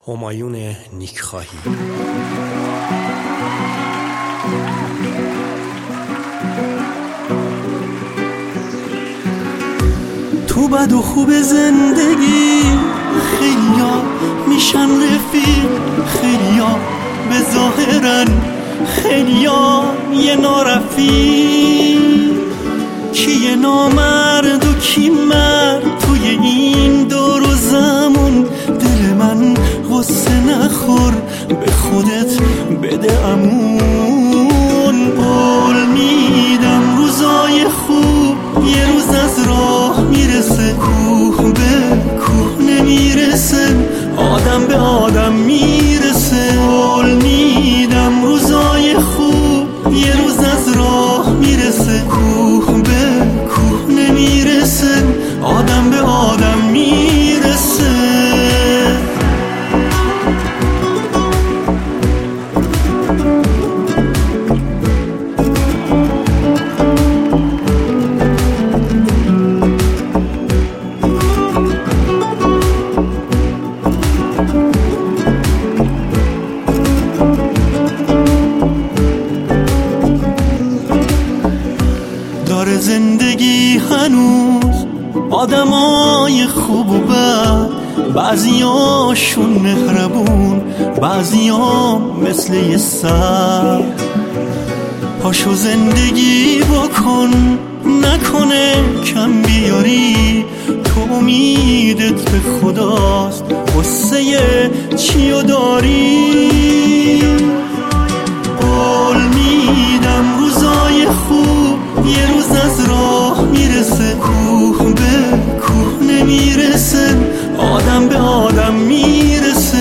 همایون نیکخواهی. تو بد و خوب زندگی خیلیا میشن رفیق، خیلیا به ظاهرن، خیلیا یه نارفیق. کیه نامرد و کی مرد توی این دور و زمون؟ دل من غصه نخور، به خودت بده امون. قول میدم روزای خوب یه روز از راه میرسه، کوه به کوه نمیرسه، آدم به آدم میرسه. قول میدم روزای خوب یه روز از راه میرسه، کوه به کوه نمیرسه، آدم به آدم میرسه. داره زندگی هنوز آدمای خوب و بد، بعضیاشون مهربون، بعضیام مثل یه سر. پاشو زندگی بکن، نکنه کم بیاری، تو امیدت به خداست، قصه چیو داری؟ قول میدم روزای خوب یه روز از راه میرسه، کوه به کوه نمیرسه، آدم به آدم میرسه.